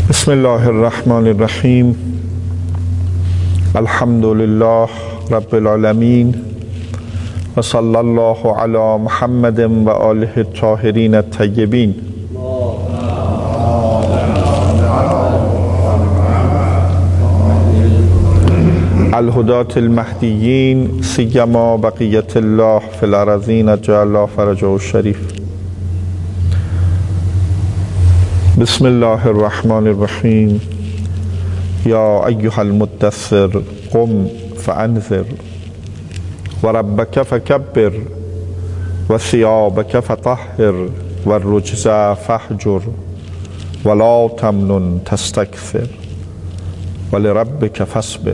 بسم الله الرحمن الرحیم. الحمد لله رب العالمین و صلی الله علی محمد و آله الطاهرین الطیبین. الهداة المهدیین سیما بقیت الله فی الارضین جعل الله فرجه الشریف. بسم الله الرحمن الرحیم. یا ایها المدثر قم فانذر و ربک فکبر و ثیابک فطهر و الرجز فاهجر ولا تمنن تستکثر ولربک فاصبر.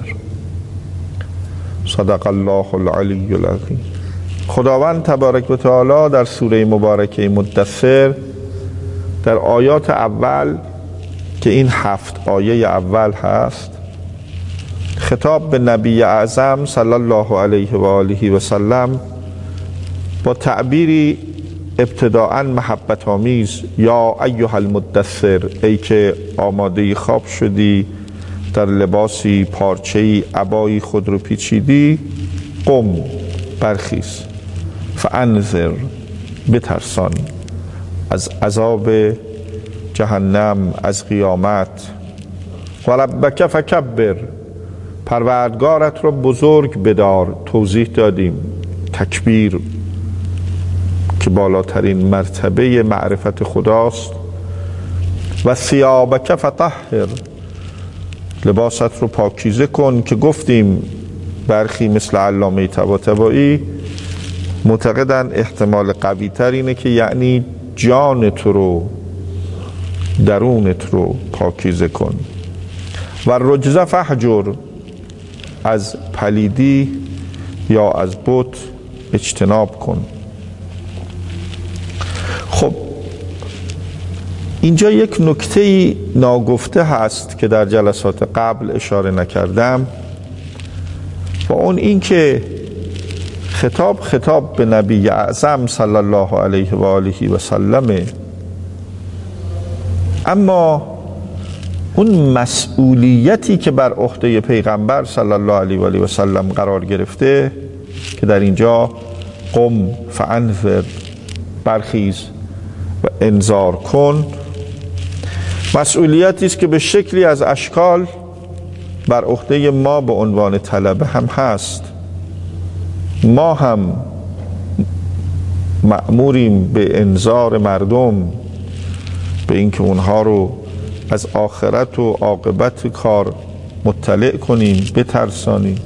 صدق الله العلی العظیم. خداوند تبارک و تعالی در سوره مبارکه مدثر در آیات اول که این 7 آیه اول هست خطاب به نبی اعظم صلی الله علیه و آله و سلم با تعبیری ابتداءً محبت آمیز، یا ایها المدثر، ای که آماده خواب شدی، در لباسی پارچه‌ای عبایی خود رو پیچیدی، قم، برخیز، فانذر، بترسان از عذاب جهنم، از قیامت، و ربک فکبر، پروردگارت رو بزرگ بدار. توضیح دادیم تکبیر که بالاترین مرتبه معرفت خداست. و ثیابک فطهر، لباست رو پاکیزه کن، که گفتیم برخی مثل علامه طباطبایی معتقدن احتمال قوی تر اینه که یعنی جانت رو، درونت رو پاکیزه کن. و الرجز فاهجر، از پلیدی یا از بت اجتناب کن. خب اینجا یک نکته ناگفته هست که در جلسات قبل اشاره نکردم، و اون این که خطاب به نبی اعظم صلی الله علیه و آله و سلم، اما اون مسئولیتی که بر عهده پیغمبر صلی الله علیه و آله و سلم قرار گرفته که در اینجا قم فانذر، برخیز و انذار کن، مسئولیتی است که به شکلی از اشکال بر عهده ما به عنوان طلبه هم هست. ما هم مأموریم به انذار مردم، به اینکه اونها رو از آخرت و عاقبت کار مطلع کنیم، بترسانیم.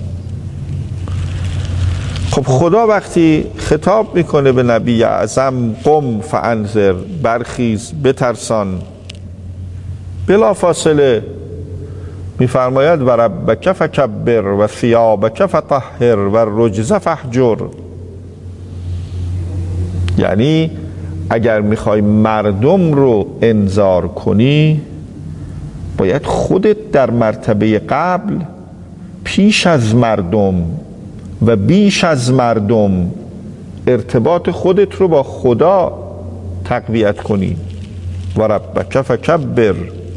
خب خدا وقتی خطاب میکنه به نبی اعظم قم فانذر، برخیز، بترسان، بلا فاصله میفرماید و ربک فکبر و ثیابک فطهر و الرجز فاهجر. یعنی اگر میخوای مردم رو انذار کنی، باید خودت در مرتبه قبل پیش از مردم و بیش از مردم ارتباط خودت رو با خدا تقویت کنی. و ربک فکبر،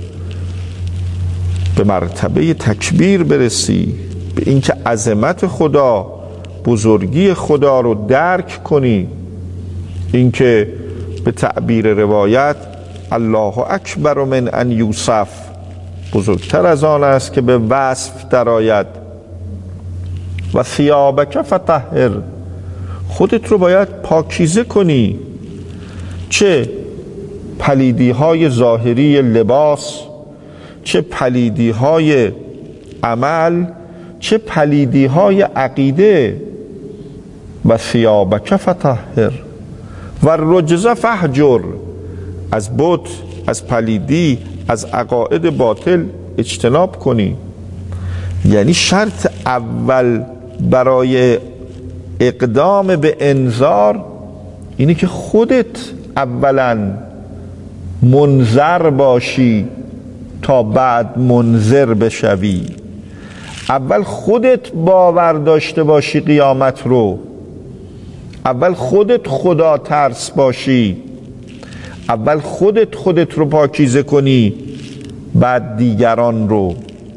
به مرتبه تکبیر برسی، به اینکه عظمت خدا، بزرگی خدا رو درک کنی. اینکه به تعبیر روایت الله اکبر من ان یوصف، بزرگتر از آن است که به وصف درآید. و ثیابک فطهر، خودت رو باید پاکیزه کنی، چه پلیدی های ظاهری لباس، چه پلیدی های عمل، چه پلیدی های عقیده. و ثیابک فطهر و الرجز فاهجر، از بت، از پلیدی، از عقاید باطل اجتناب کنی. یعنی شرط اول برای اقدام به انذار اینه که خودت اولا منذر باشی تا بعد منذر بشوی. اول خودت باور داشته باشی قیامت رو، اول خودت خدا ترس باشی، اول خودت رو پاکیزه کنی، بعد دیگران رو.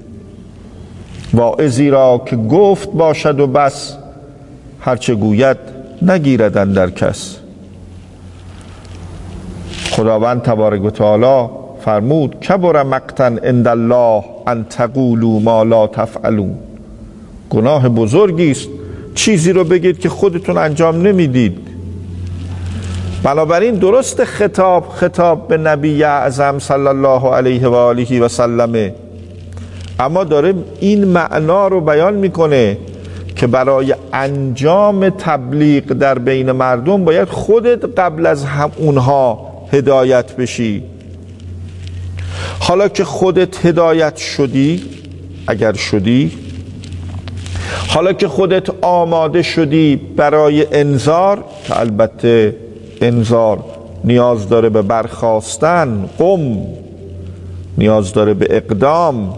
واعظی را که گفت باشد و بس، هرچه گوید نگیرد اندر کس. خداوند تبارک و تعالی فرمود کبر مقتا عند الله ان تقولوا ما لا تفعلون. گناه بزرگی است چیزی رو بگید که خودتون انجام نمیدید. بنابراین درست خطاب به نبی اعظم صلی الله علیه و آله و سلمه، اما داره این معنا رو بیان میکنه که برای انجام تبلیغ در بین مردم باید خودت قبل از اونها هدایت بشی. حالا که خودت هدایت شدی، اگر شدی، حالا که خودت آماده شدی برای انذار، که البته انذار نیاز داره به برخاستن، قم نیاز داره به اقدام.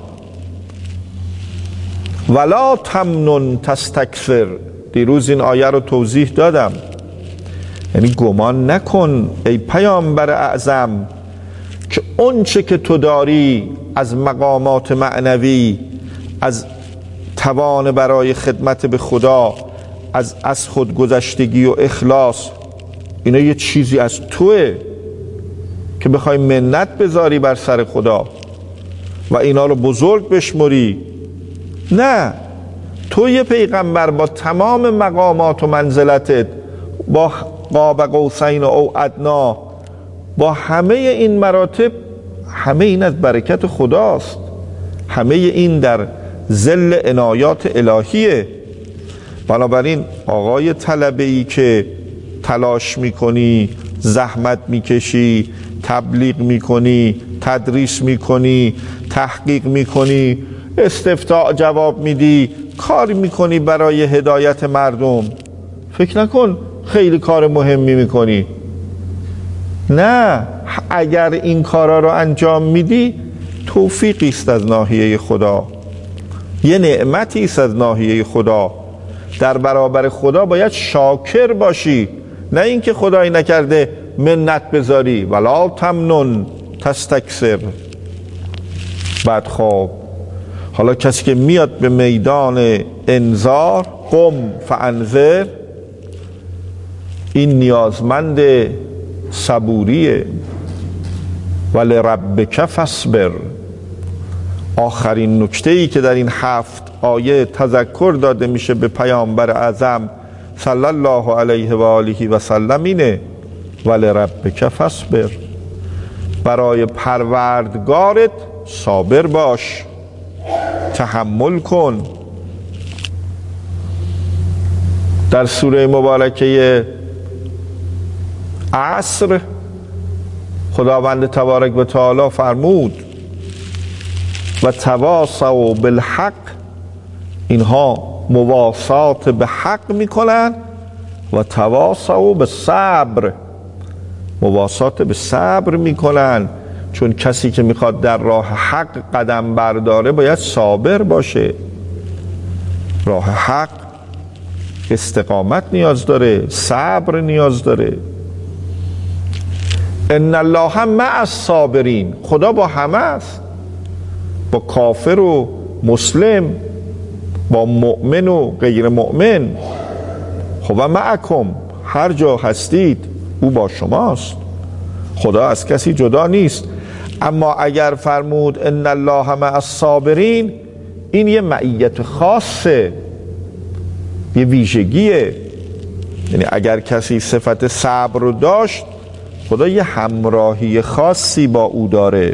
ولا تمنن تستکثر، دیروز این آیه رو توضیح دادم. یعنی گمان نکن ای پیامبر اعظم که اون چه که تو داری از مقامات معنوی، از توان برای خدمت به خدا، از خودگذشتگی و اخلاص، اینا یه چیزی از توه که بخوای منت بذاری بر سر خدا و اینا رو بزرگ بشمری. نه، تو یه پیغمبر با تمام مقامات و منزلتت، با قاب قوسین او ادنا، با همه این مراتب، همه این از برکت خداست، همه این در ظل عنایات الهیه. بنابراین آقای طلبه‌ای که تلاش میکنی، زحمت میکشی، تبلیغ میکنی، تدریس میکنی، تحقیق میکنی، استفتاء جواب میدی، کاری میکنی برای هدایت مردم، فکر نکن خیلی کار مهمی میکنی. نه، اگر این کارا رو انجام میدی توفیقی است از ناحیه خدا، یه نعمتی است از ناحیه خدا. در برابر خدا باید شاکر باشی، نه اینکه خدایی نکرده منت بذاری. ولا تمنن تستکثر. بعد خب حالا کسی که میاد به میدان انذار، قم فانذر، این نیازمند صبوریه. ولربک فاصبر. آخرین نکته‌ای که در این 7 آیه تذکر داده میشه به پیامبر اعظم صلی الله علیه و آله و سلم اینه ولربک فاصبر. برای پروردگارت صابر باش، تحمل کن. در سوره مبارکه عصر خداوند تبارک و تعالی فرمود و تواصوا بالحق، اینها مواسات به حق میکنن، و تواصوا بالصبر، مواسات به صبر میکنن. چون کسی که میخواد در راه حق قدم برداره باید صابر باشه. راه حق استقامت نیاز داره، صبر نیاز داره. ان الله مع الصابرین، خدا با همه است، با کافر و مسلم، با مؤمن و غیر مؤمن. خب معکم، هر جا هستید او با شماست. خدا از کسی جدا نیست. اما اگر فرمود ان الله مع الصابرین، این یه معیت خاصه، یه ویژگیه. یعنی اگر کسی صفت صبر رو داشت، خدا یه همراهی خاصی با او داره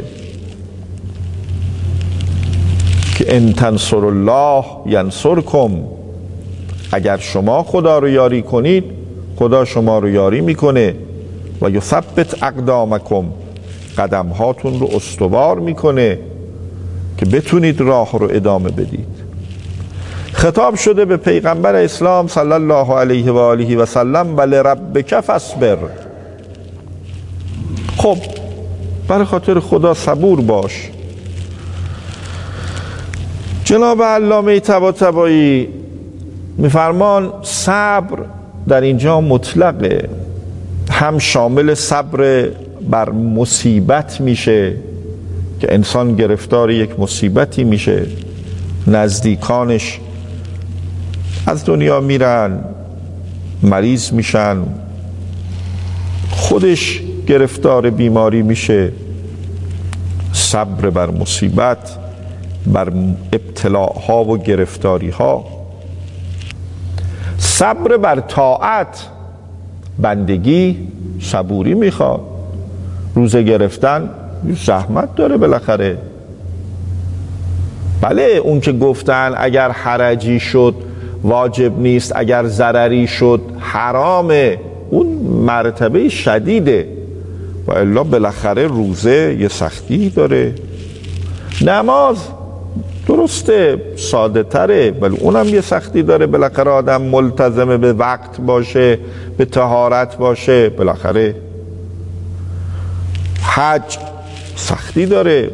که ان تنصروا الله ینصرکم. اگر شما خدا رو یاری کنید، خدا شما رو یاری میکنه. و یثبت اقدامکم، قدم هاتون رو استوار میکنه که بتونید راه رو ادامه بدید. خطاب شده به پیغمبر اسلام صلی الله علیه و آله و سلم ولربک فاصبر. خب برای خاطر خدا صبور باش. جناب علامه طباطبایی میفرمان صبر در اینجا مطلقه، هم شامل صبر بر مصیبت میشه که انسان گرفتار یک مصیبتی میشه، نزدیکانش از دنیا میرن، مریض میشن، خودش گرفتار بیماری میشه. صبر بر مصیبت، بر ابتلاها و گرفتاری ها. صبر بر طاعت، بندگی صبوری میخواد. روزه گرفتن زحمت داره بالاخره. بله اون که گفتن اگر حرجی شد واجب نیست، اگر ضرری شد حرامه، اون مرتبه شدیده، و الا بالاخره روزه یه سختی داره. نماز درسته ساده تره ولی اونم یه سختی داره، بالاخره آدم ملتزم به وقت باشه، به طهارت باشه. بالاخره حج سختی داره،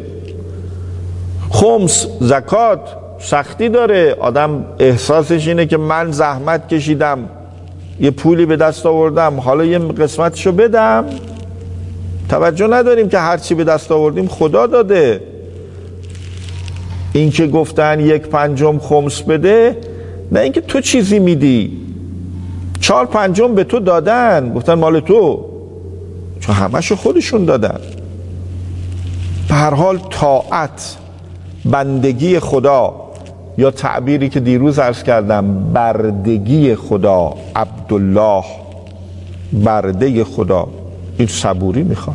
خمس زکات سختی داره. آدم احساسش اینه که من زحمت کشیدم، یه پولی به دست آوردم، حالا یه قسمتشو بدم. توجه نداریم که هرچی به دست آوردیم خدا داده. این که گفتن 1/5 خمس بده، نه اینکه تو چیزی میدی، 4/5 به تو دادن، گفتن مال تو، چون همشو خودشون دادن. به هر حال طاعت، بندگی خدا، یا تعبیری که دیروز عرض کردم بردگی خدا، عبدالله، برده خدا، این صبوری میخواد.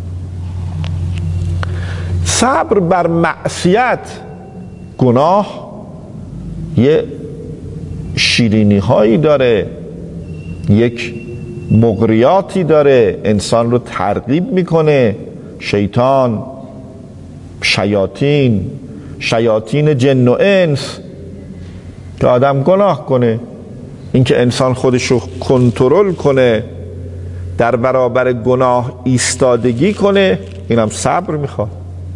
صبر بر معصیت، گناه یه شیرینی هایی داره، یک مغریاتی داره، انسان رو ترغیب میکنه. شیطان، شیاطین جن و انس که آدم گناه کنه. اینکه انسان خودش رو کنترل کنه، در برابر گناه ایستادگی کنه، اینم صبر میخواد.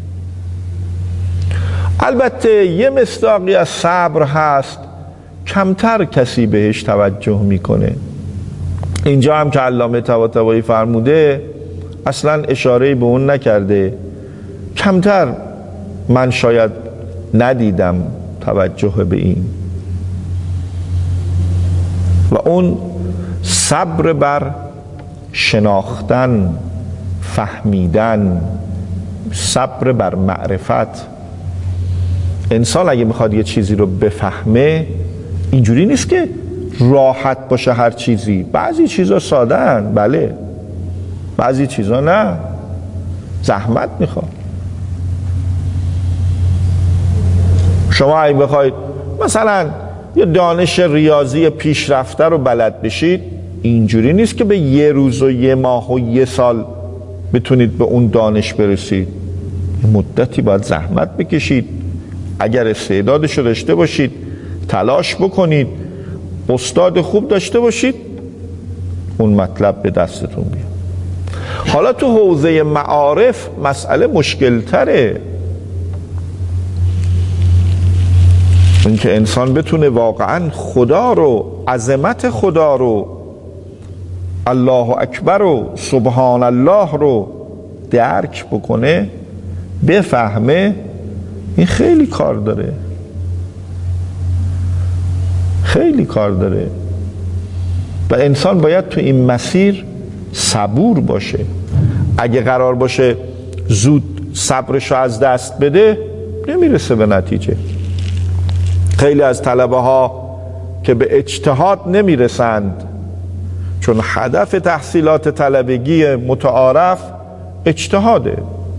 البته یه مصداقی از صبر هست کمتر کسی بهش توجه میکنه. اینجا هم که علامه طباطبایی فرموده اصلا اشاره به اون نکرده، کمتر من شاید ندیدم توجه به این، و اون صبر بر شناختن، فهمیدن، صبر بر معرفت. انسان اگه میخواد یه چیزی رو بفهمه اینجوری نیست که راحت باشه هر چیزی. بعضی چیزا ساده‌اند، بله، بعضی چیزا نه، زحمت میخواد. شما اگه بخواید مثلا یه دانش ریاضی پیشرفته رو بلد بشید، اینجوری نیست که به یه روز و یه ماه و یه سال بتونید به اون دانش برسید. مدتی باید زحمت بکشید، اگر استعدادشو داشته باشید تلاش بکنید، استاد خوب داشته باشید، اون مطلب به دستتون بیاد. حالا تو حوزه معارف مسئله مشکل تره، اینکه انسان بتونه واقعا خدا رو، عظمت خدا رو، الله اکبر و سبحان الله رو درک بکنه، بفهمه. این خیلی کار داره، خیلی کار داره، و انسان باید تو این مسیر صبور باشه. اگه قرار باشه زود صبرشو از دست بده نمیرسه به نتیجه. خیلی از طلبه ها که به اجتهاد نمیرسند چون هدف تحصیلات طلبگی متعارف اجتهاده.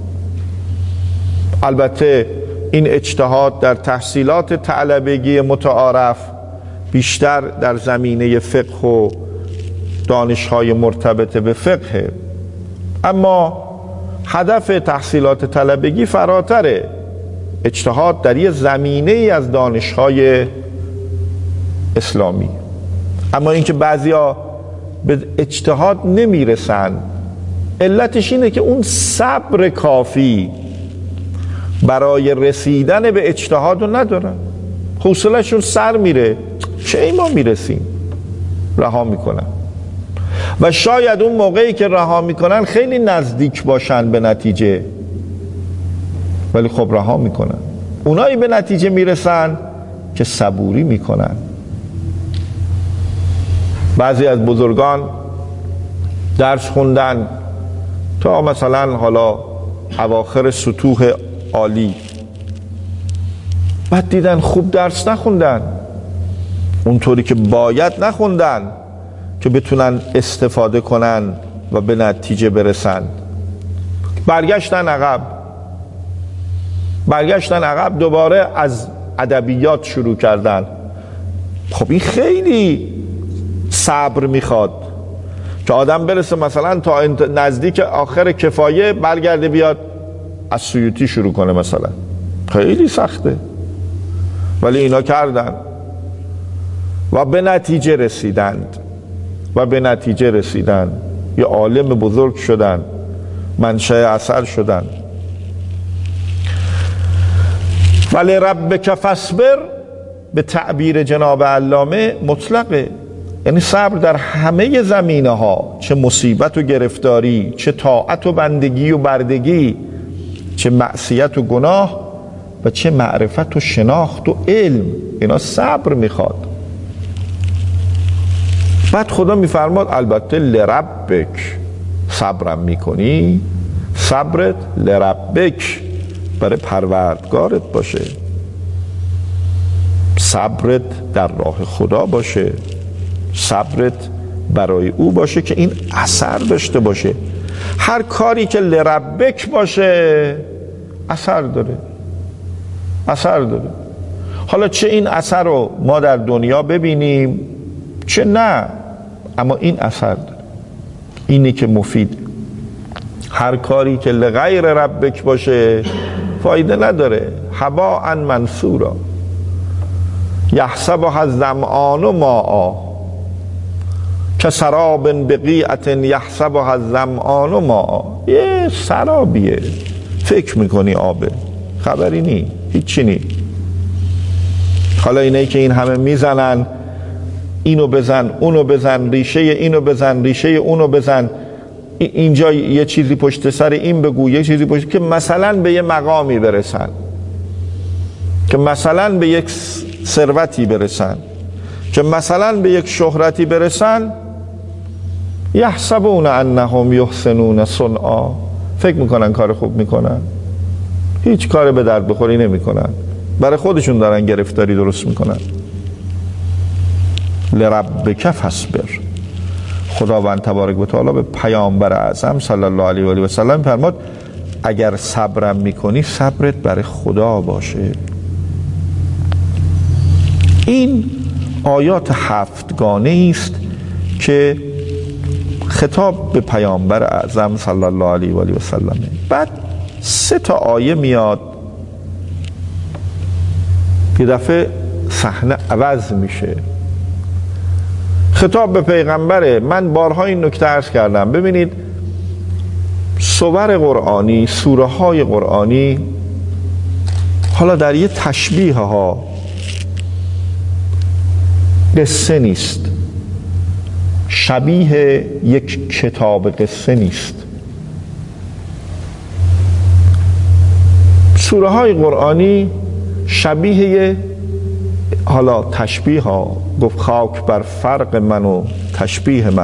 البته این اجتهاد در تحصیلات طلبگی متعارف بیشتر در زمینه فقه و دانش‌های مرتبط به فقه، اما هدف تحصیلات طلبگی فراتره. اجتهاد در یه زمینه ای از دانش‌های اسلامی. اما اینکه بعضیا به اجتهاد نمیرسن، علتش اینه که اون صبر کافی برای رسیدن به اجتهاد رو ندارن، حوصله‌شون سر میره، چه ما میرسیم، رها میکنن. و شاید اون موقعی که رها میکنن خیلی نزدیک باشن به نتیجه، ولی خب رها میکنن. اونایی به نتیجه میرسن که صبوری میکنن. بعضی از بزرگان درس خوندن تا مثلا حالا اواخر سطوح عالی، بعد دیدن خوب درس نخوندن، اونطوری که باید نخوندن که بتونن استفاده کنن و به نتیجه برسن. برگشتن عقب دوباره از ادبیات شروع کردن. خب این خیلی صبر میخواد که آدم برسه مثلا تا نزدیک آخر کفایه برگرده بیاد از سیوطی شروع کنه مثلا. خیلی سخته، ولی اینا کردن و به نتیجه رسیدند. یه عالم بزرگ شدن، منشأ اثر شدن. ولی ربک فاصبر به تعبیر جناب علامه مطلقه، یعنی صبر در همه زمینه ها، چه مصیبت و گرفتاری، چه طاعت و بندگی و بردگی، چه معصیت و گناه و چه معرفت و شناخت و علم، اینا صبر میخواد. بعد خدا میفرماد البته لربک، صبرم میکنی، صبرت لربک برای پروردگارت باشه، صبرت در راه خدا باشه، صبرت برای او باشه که این اثر داشته باشه. هر کاری که لربک باشه اثر داره. حالا چه این اثر رو ما در دنیا ببینیم چه نه، اما این اثر داره. اینی که مفید. هر کاری که لغیر ربک باشه فایده نداره. هباء منثورا یحسبها الظمآن ماء کسراب بقیعة یحسبها الظمآن ماء. یه سرابیه، فکر میکنی آبه، خبری نی، هیچی نی. حالا اینایی که این همه میزنن، اینو بزن اونو بزن، ریشه اینو بزن ریشه اونو بزن، اینجا یه چیزی پشت سر این بگو، یه چیزی پشت، که مثلا به یه مقامی برسن، که مثلا به یک ثروتی برسن، که مثلا به یک شهرتی برسن. یحسبون انهم یحسنون صنعا، فکر میکنن کار خوب میکنن، هیچ کار به درد بخوری نمیکنن، برای خودشون دارن گرفتاری درست میکنن. لربک فاصبر. خداوند تبارک و تعالی به پیامبر اعظم صلی الله علیه و آله و سلم فرمود اگر صبرم میکنی صبرت برای خدا باشه. این آیات 7 گانه است که خطاب به پیامبر اعظم صلی الله علیه و آله و سلم. بعد 3 آیه میاد، یه دفعه صحنه عوض میشه. خطاب به پیغمبره. من بارها این نکته عرض کردم، ببینید سور قرآنی، سوره های قرآنی، حالا در یه تشبیه ها، قصه نیست، شبیه یک کتاب قصه نیست. سوره های قرآنی شبیه، حالا تشبیه ها، گفت خاک بر فرق من و تشبیه من،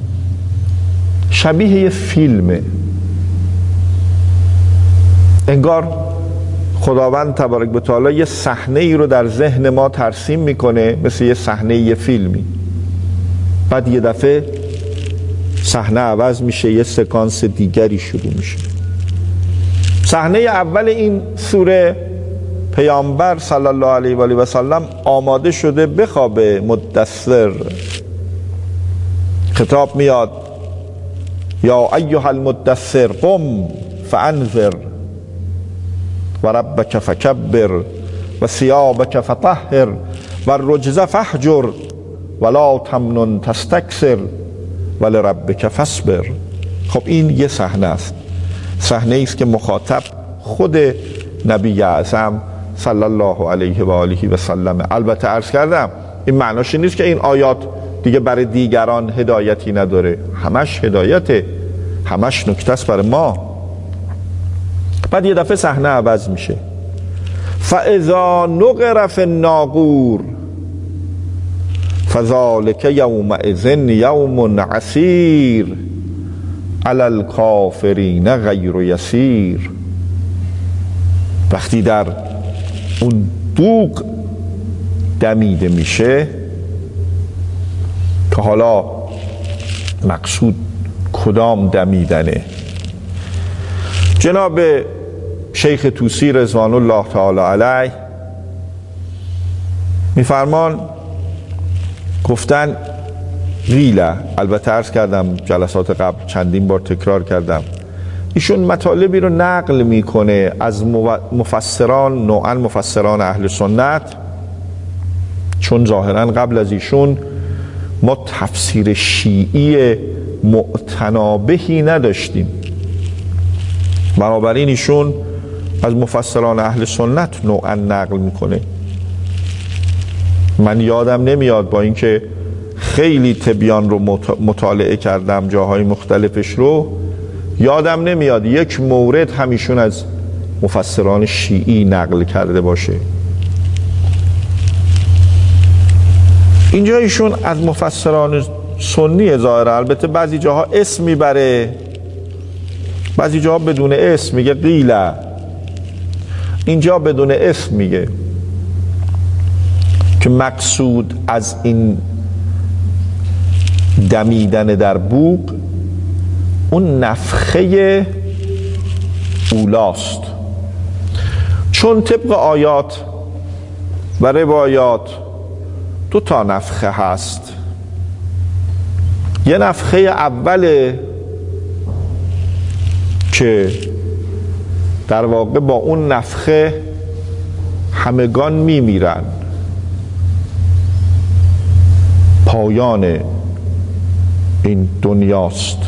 شبیه یه فیلمه. انگار خداوند تبارک و تعالی یه صحنه ای رو در ذهن ما ترسیم میکنه، مثل یه صحنه یه فیلمی. بعد یه دفعه صحنه عوض میشه، یه سکانس دیگری شروع میشه. صحنه اول این سوره، پیامبر صلی الله علیه و آله و سلم آماده شده بخوابه، مدثر. خطاب میاد یا ایها المدثر قم فانذر و ربک فکبر و ثیابک فطهر و الرجز فهجر ولا تمنن تستکثر ولربک فاصبر. خب این یه صحنه است، صحنه است که مخاطب خود نبی اعظم صلی الله علیه و آله و سلم. البته عرض کردم این معناش نیست که این آیات دیگه برای دیگران هدایتی نداره، همش هدایته، همش نکته است برای ما. بعد یه دفعه صحنه عوض میشه. فاذا نقر فی الناقور فذلک یومئذ یوم عسیر علی الکافرین غیر یسیر. وقتی در اون بوق دمیده میشه، که حالا مقصود کدام دمیدنه، جناب شیخ طوسی رضوان الله تعالی علیه میفرمان، گفتن قیله، البته عرض کردم جلسات قبل چندین بار تکرار کردم، ایشون مطالبی رو نقل میکنه از مفسران، نوعا مفسران اهل سنت، چون ظاهرا قبل از ایشون ما تفسیر شیعی معتنابهی نداشتیم، بنابراین ایشون از مفسران اهل سنت نوعا نقل میکنه. من یادم نمیاد، با اینکه خیلی تبیان رو مطالعه کردم جاهای مختلفش رو، یادم نمیاد یک مورد همیشون از مفسران شیعی نقل کرده باشه. اینجا ایشون از مفسران سنی ظاهره، البته بعضی جاها اسم میبره، بعضی جاها بدون اسم میگه قیله، اینجا بدون اسم میگه که مقصود از این دمیدن در بوق اون نفخه اولاست، چون طبق آیات و روایات 2 نفخه هست. یه نفخه اوله که در واقع با اون نفخه همگان میمیرن، پایان این دنیاست.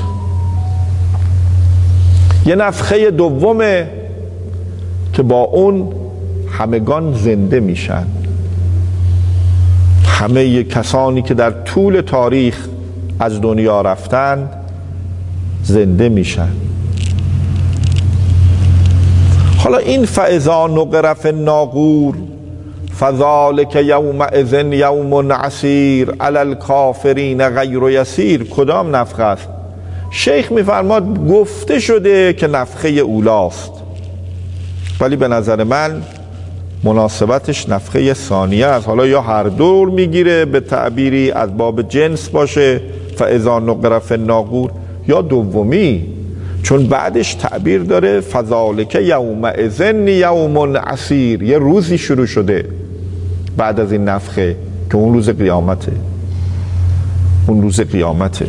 یه نفخه دومه که با اون همگان زنده میشن، همه کسانی که در طول تاریخ از دنیا رفتند زنده میشن. حالا این فاذا نقر فی الناقور فذلک یومئذ یوم عسیر علی الکافرین غیر یسیر، کدام نفخه است؟ شیخ میفرماد گفته شده که نفخه اولاست، ولی به نظر من مناسبتش نفخه ثانیه است. حالا یا هر دور میگیره به تعبیری از باب جنس باشه فاذا نقر فی الناقور، یا دومی، چون بعدش تعبیر داره فذلک یومئذ یوم عسیر، یه روزی شروع شده بعد از این نفخه که اون روز قیامته، اون روز قیامته،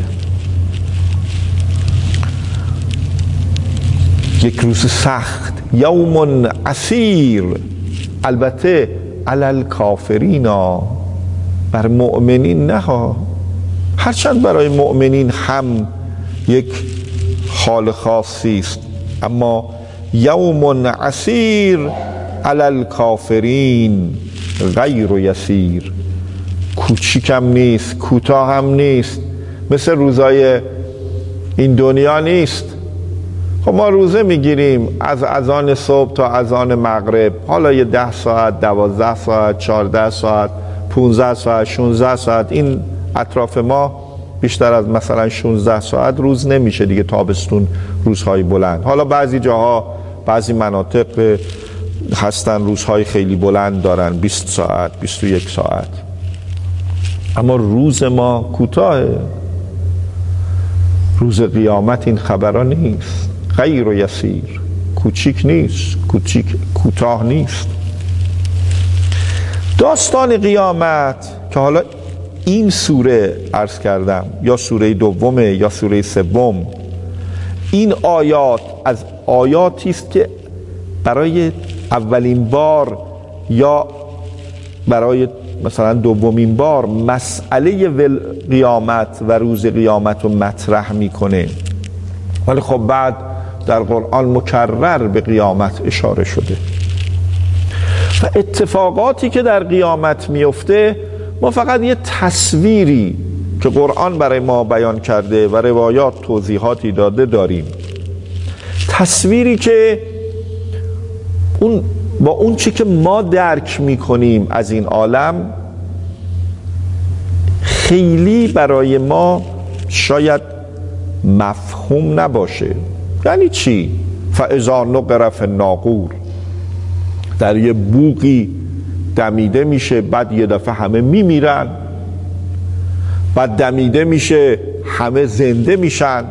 یک روز سخت، یوم عسیر، البته علی الکافرین، بر مؤمنین نه ها، هرچند برای مؤمنین هم یک حال خاصی است، اما یوم عسیر علی الکافرین غیر یسیر، کوچیکم نیست، کوتاه هم نیست، مثل روزای این دنیا نیست. خب ما روزه میگیریم از اذان صبح تا اذان مغرب، حالا یه 10 ساعت، 12 ساعت، 14 ساعت، 15 ساعت، 16 ساعت، این اطراف ما بیشتر از مثلا 16 ساعت روز نمیشه دیگه، تابستون روزهای بلند. حالا بعضی جاها، بعضی مناطق هستن روزهای خیلی بلند دارن، 20 ساعت، 21 ساعت، اما روز ما کوتاه. روز قیامت این خبرها نیست، غیر و یسیر، کوچیک نیست، کوتاه نیست. داستان قیامت که حالا این سوره عرض کردم، یا سوره دومه یا سوره سوم، این آیات از آیاتی است که برای اولین بار یا برای مثلا دومین بار مسئله قیامت و روز قیامت رو مطرح میکنه، ولی خب بعد در قرآن مکرر به قیامت اشاره شده و اتفاقاتی که در قیامت میفته ما فقط یه تصویری که قرآن برای ما بیان کرده و روایات توضیحاتی داده داریم، تصویری که با اون چی که ما درک میکنیم از این عالم خیلی برای ما شاید مفهوم نباشه. یعنی چی؟ فاذا نقر فی الناقور، در یه بوقی دمیده میشه، بعد یه دفعه همه میمیرن، بعد دمیده میشه همه زنده میشن.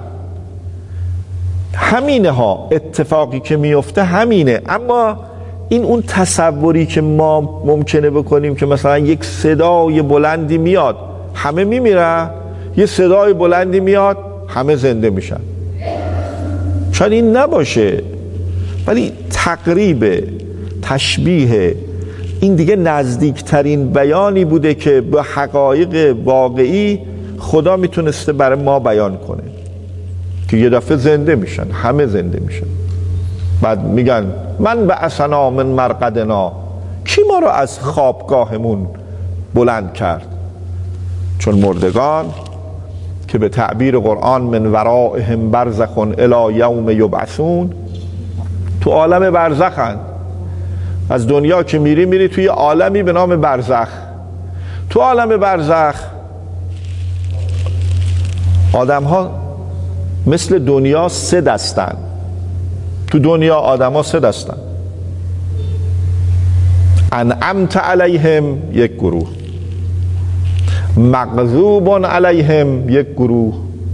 همینه ها، اتفاقی که میفته همینه. اما این اون تصوری که ما ممکنه بکنیم که مثلا یک صدای بلندی میاد همه میمیرن، یه صدای بلندی میاد همه زنده میشن، شاید این نباشه، ولی تقریب تشبیه این دیگه نزدیکترین بیانی بوده که به حقایق واقعی خدا میتونسته برای ما بیان کنه که یه دفعه زنده میشن، همه زنده میشن. بعد میگن من بعثنا من مرقدنا، کی ما رو از خوابگاهمون بلند کرد؟ چون مردگان که به تعبیر قرآن من ورائهم برزخ الی یوم یبعثون، تو عالم برزخن. از دنیا که میری توی عالمی به نام برزخ. تو عالم برزخ آدم ها مثل دنیا 3 دستن. تو دنیا آدم ها 3 دستن: انعمت علیهم یک گروه، مغضوب علیهم یک گروه،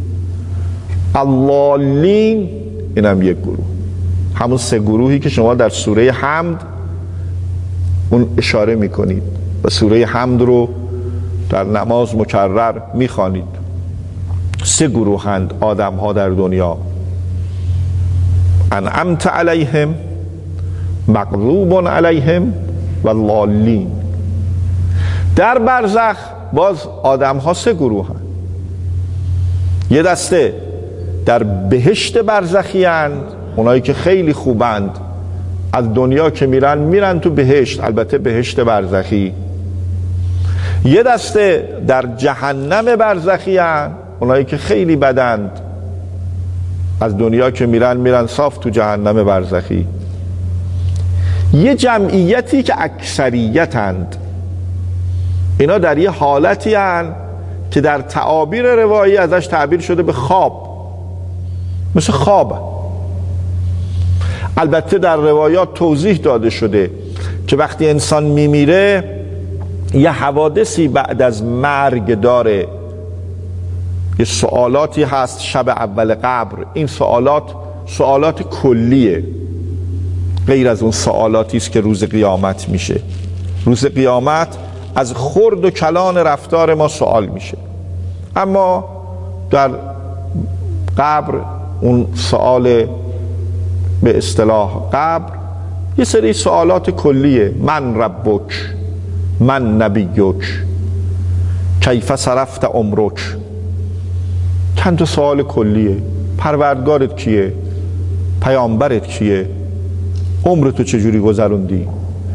الضالین اینم یک گروه. همون 3 گروهی که شما در سوره حمد اون اشاره میکنید و سوره حمد رو در نماز مکرر میخوانید. 3 گروهند آدم ها در دنیا: انعمت علیهم، مغضوب علیهم و الضالین. در برزخ باز آدم ها 3 گروه هست. یه دسته در بهشت برزخی هند، اونایی که خیلی خوبند، از دنیا که میرن تو بهشت، البته بهشت برزخی. یه دسته در جهنم برزخی هند، اونایی که خیلی بدند، از دنیا که میرن صاف تو جهنم برزخی. یه جمعیتی که اکثریتند، اینا در یه حالتی هن که در تعابیر روایی ازش تعبیر شده به خواب، مثل خواب. البته در روایات توضیح داده شده که وقتی انسان میمیره یه حوادثی بعد از مرگ داره، یه سوالاتی هست شب اول قبر. این سوالات کلیه، غیر از اون سوالاتی است که روز قیامت میشه. روز قیامت از خرد و کلان رفتار ما سوال میشه، اما در قبر اون سوال به اصطلاح قبر یه سری سوالات کلیه: من ربک، من نبیک، کیف صرفت عمرک. چند تا سوال کلیه: پروردگارت کیه، پیامبرت کیه، عمرتو چجوری گذروندی.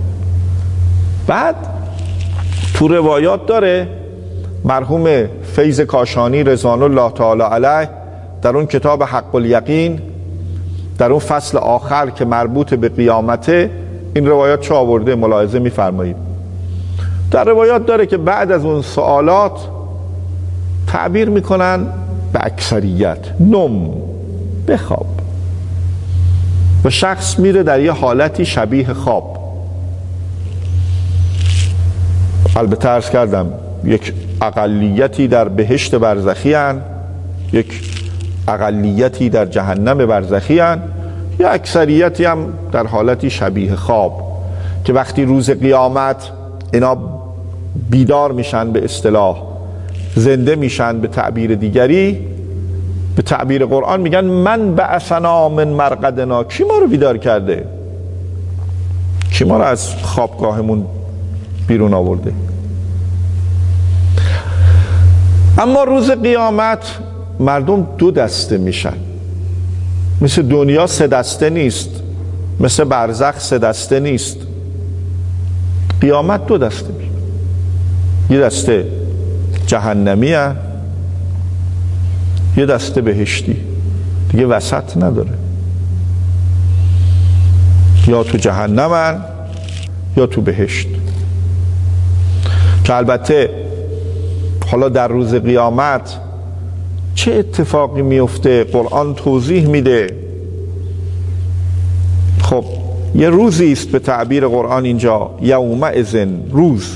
بعد تو روایات داره مرحوم فیض کاشانی رضوان الله تعالی علیه در اون کتاب حق الیقین، در اون فصل آخر که مربوط به قیامته، این روایات چه آورده ملاحظه میفرمایید. در روایات داره که بعد از اون سوالات تعبیر میکنن به اکثریت: نم، بخواب. و شخص میره در یه حالتی شبیه خواب. البته عرض کردم یک اقلیتی در بهشت برزخی هن، یک اقلیتی در جهنم برزخی هن، یا اکثریتی هم در حالتی شبیه خواب که وقتی روز قیامت اینا بیدار میشن، به اصطلاح زنده میشن، به تعبیر دیگری، به تعبیر قرآن میگن من بعثنا من مرقدنا. کی ما رو بیدار کرده؟ کی ما رو از خوابگاهمون بیرون آورده؟ اما روز قیامت مردم 2 دسته میشن. مثل دنیا 3 دسته نیست، مثل برزخ 3 دسته نیست. قیامت 2 دسته میشن. یه دسته جهنمی هست، یه دسته بهشتی، دیگه وسط نداره. یا تو جهنمن یا تو بهشت. که البته حالا در روز قیامت چه اتفاقی میفته قرآن توضیح میده. خب یه روزی است به تعبیر قرآن اینجا، یومئذ روز،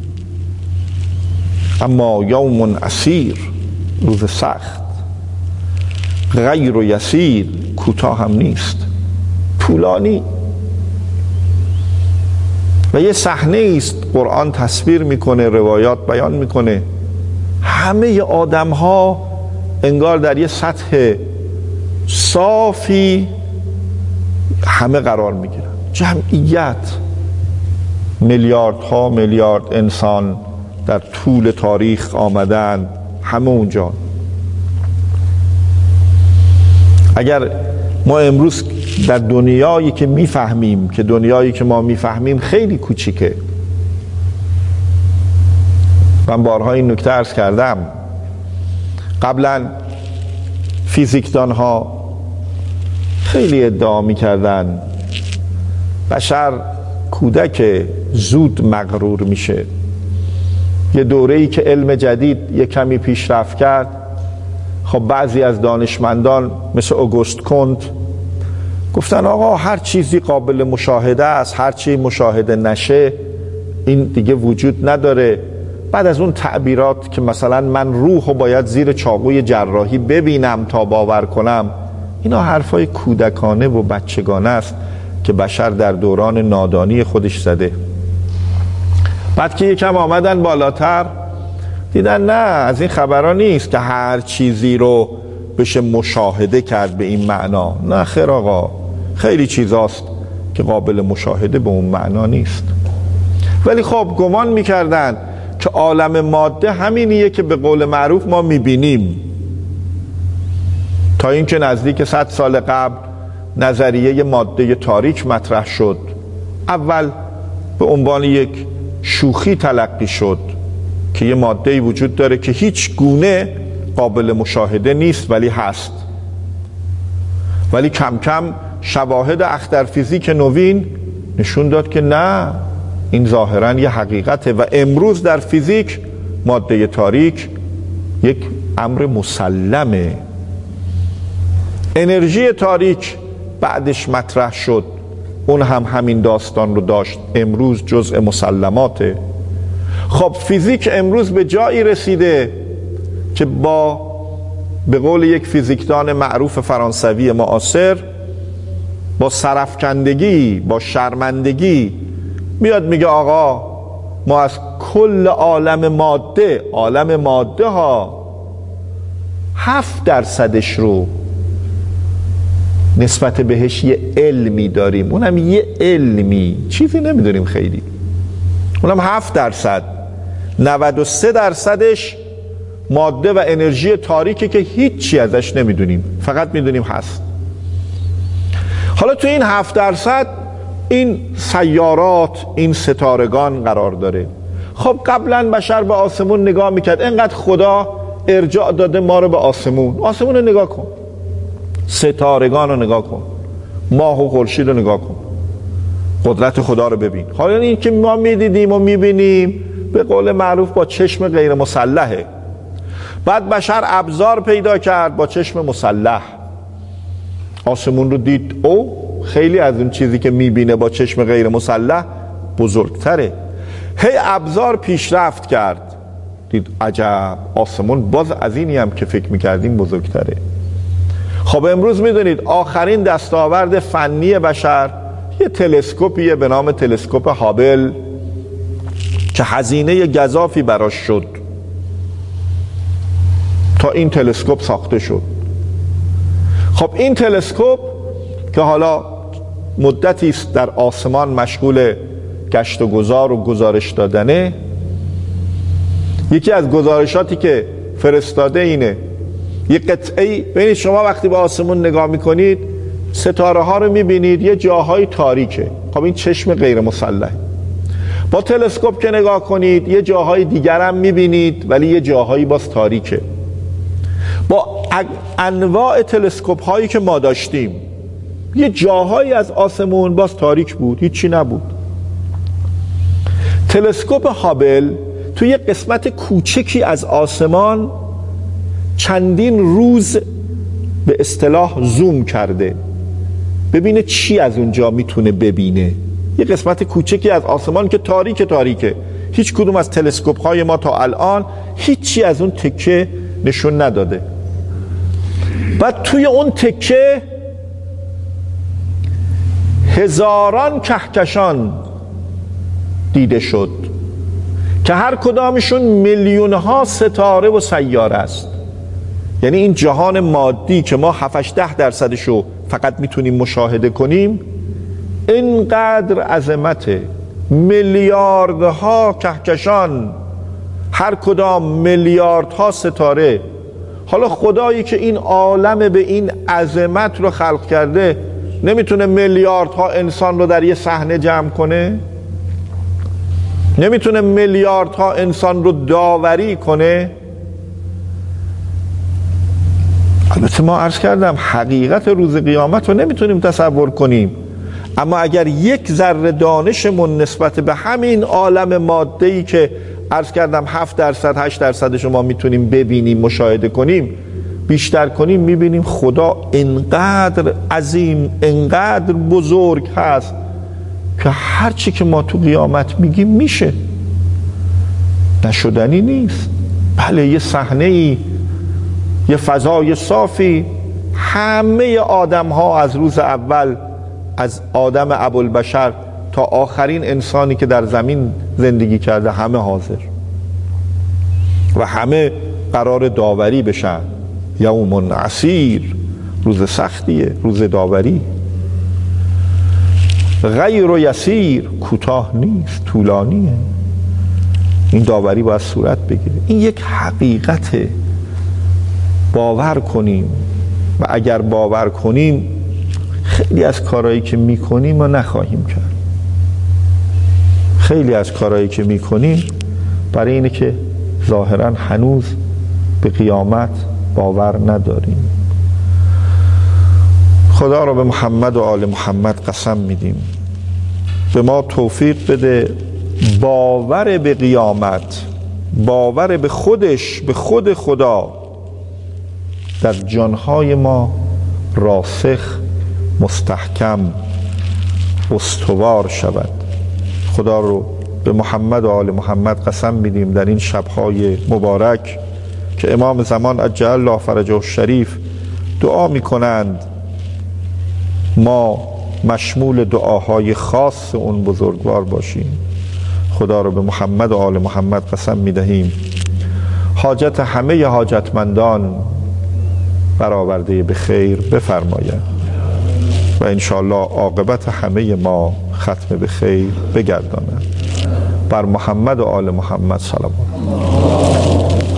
اما یوم عسیر، روز سخت، غیر و یسیر، کوتاه هم نیست، طولانی. و یه صحنه است قرآن تصویر میکنه، روایات بیان میکنه، همه آدم ها انگار در یه سطح صافی همه قرار میگیرن، جمعیت، میلیاردها میلیارد انسان در طول تاریخ آمدن، همه اونجا. اگر ما امروز در دنیایی که میفهمیم، که دنیایی که ما میفهمیم خیلی کوچیکه، من بارها این نکته عرض کردم، قبلا فیزیکدان ها خیلی ادعا میکردن بشر کودک زود مغرور میشه. یه دوره‌ای که علم جدید یه کمی پیشرفت کرد، خب بعضی از دانشمندان مثل اوگوست کنت گفتن آقا هر چیزی قابل مشاهده است، هر چی مشاهده نشه این دیگه وجود نداره. بعد از اون تعبیرات که مثلا من روحو باید زیر چاقوی جراحی ببینم تا باور کنم، اینا حرفای کودکانه و بچگانه است که بشر در دوران نادانی خودش زده. بعد که یکم آمدن بالاتر دیدن نه، از این خبرها نیست که هر چیزی رو بشه مشاهده کرد به این معنا. نه خیر آقا، خیلی چیزاست که قابل مشاهده به اون معنا نیست. ولی خب گمان میکردن که عالم ماده همینیه که به قول معروف ما میبینیم، تا اینکه نزدیک 100 سال قبل نظریه ماده تاریک مطرح شد. اول به عنوان یک شوخی تلقی شد که یه ماده‌ای وجود داره که هیچ گونه قابل مشاهده نیست ولی هست. ولی کم کم شواهد اخترفیزیک نوین نشون داد که نه، این ظاهراً یه حقیقته. و امروز در فیزیک ماده تاریک یک امر مسلمه. انرژی تاریک بعدش مطرح شد، اون هم همین داستان رو داشت، امروز جزء مسلماته. خب فیزیک امروز به جایی رسیده که به قول یک فیزیکدان معروف فرانسوی معاصر، با سرفکندگی، با شرمندگی میاد میگه آقا ما از کل عالم ماده ها 7% رو نسبت بهش یه علمی داریم، اونم یه علمی، چیزی نمیدونیم خیلی، اونم 7%. 93%ش ماده و انرژی تاریکه که هیچی ازش نمیدونیم، فقط میدونیم هست. حالا تو این 7% این سیارات، این ستارگان قرار داره. خب قبلا بشر به آسمون نگاه میکرد، اینقدر خدا ارجاع داده ما رو به آسمون رو نگاه کن، ستارگان رو نگاه کن، ماه و خورشید رو نگاه کن، قدرت خدا رو ببین. حالا این که ما میدیدیم و میبینیم به قول معروف با چشم غیر مسلحه. بعد بشر ابزار پیدا کرد با چشم مسلح، آسمون رو دید، او خیلی از اون چیزی که میبینه با چشم غیر مسلح بزرگتره. هی ابزار پیشرفت کرد، دید عجب آسمون باز از اینی هم که فکر میکردیم بزرگتره. خب امروز میدونید آخرین دستاورد فنی بشر یه تلسکوپیه به نام تلسکوپ هابل که هزینه گزافی براش شد تا این تلسکوپ ساخته شد. خب این تلسکوپ که حالا مدتی است در آسمان مشغول گشت و گذار و گزارش دادنه، یکی از گزارشاتی که فرستاده اینه یه قطعه ببینید، شما وقتی به آسمون نگاه میکنید ستاره ها رو میبینید یه جاهای تاریکه، خب این چشم غیر مسلح. با تلسکوپ که نگاه کنید یه جاهای دیگر هم میبینید ولی یه جاهایی باز تاریکه. با انواع تلسکوپ هایی که ما داشتیم یه جاهایی از آسمون باز تاریک بود، هیچی نبود. تلسکوپ هابل توی یه قسمت کوچکی از آسمان چندین روز به اصطلاح زوم کرده ببینه چی از اونجا میتونه ببینه. یه قسمت کوچکی از آسمان که تاریکه، هیچ کدوم از تلسکوپ های ما تا الان هیچی از اون تکه نشون نداده. بعد توی اون تکه هزاران کهکشان دیده شد که هر کدامشون میلیون ها ستاره و سیاره است. یعنی این جهان مادی که ما 7-10% رو فقط میتونیم مشاهده کنیم، اینقدر عظمته. میلیاردها کهکشان، هر کدام میلیاردها ستاره. حالا خدایی که این عالم به این عظمت رو خلق کرده نمیتونه میلیاردها انسان رو در یه صحنه جمع کنه؟ نمیتونه میلیاردها انسان رو داوری کنه؟ البته ما عرض کردم حقیقت روز قیامت رو نمیتونیم تصور کنیم، اما اگر یک ذره دانشمون نسبت به همین عالم ماده‌ای که عرض کردم 7%-8% ما میتونیم ببینیم، مشاهده کنیم، بیشتر کنیم، میبینیم خدا انقدر عظیم، انقدر بزرگ هست که هرچی که ما تو قیامت میگیم میشه، نشدنی نیست. بله یه صحنه‌ای، یه فضای صافی، همه آدم ها از روز اول، از آدم ابوالبشر تا آخرین انسانی که در زمین زندگی کرده، همه حاضر و همه قرار داوری بشن. یوم عسیر، روز سختیه، روز داوری. غیر و یسیر، کوتاه نیست، طولانیه. این داوری باید صورت بگیره. این یک حقیقته، باور کنیم. و اگر باور کنیم خیلی از کارهایی که میکنیم ما نخواهیم کرد. خیلی از کارهایی که میکنیم برای اینه که ظاهرا هنوز به قیامت باور نداریم. خدا را به محمد و آل محمد قسم میدیم به ما توفیق بده باور به قیامت، باور به خودش، به خود خدا در جانهای ما راسخ، مستحکم، استوار شود. خدا رو به محمد و آل محمد قسم میدیم در این شبهای مبارک که امام زمان عجل الله فرجه الشریف دعا میکنند، ما مشمول دعاهای خاص اون بزرگوار باشیم. خدا رو به محمد و آل محمد قسم میدهیم حاجت همه حاجتمندان برآورده به خیر بفرماید و انشاءالله عاقبت همه ما ختم به خیر بگرداند. بر محمد و آل محمد صلوات.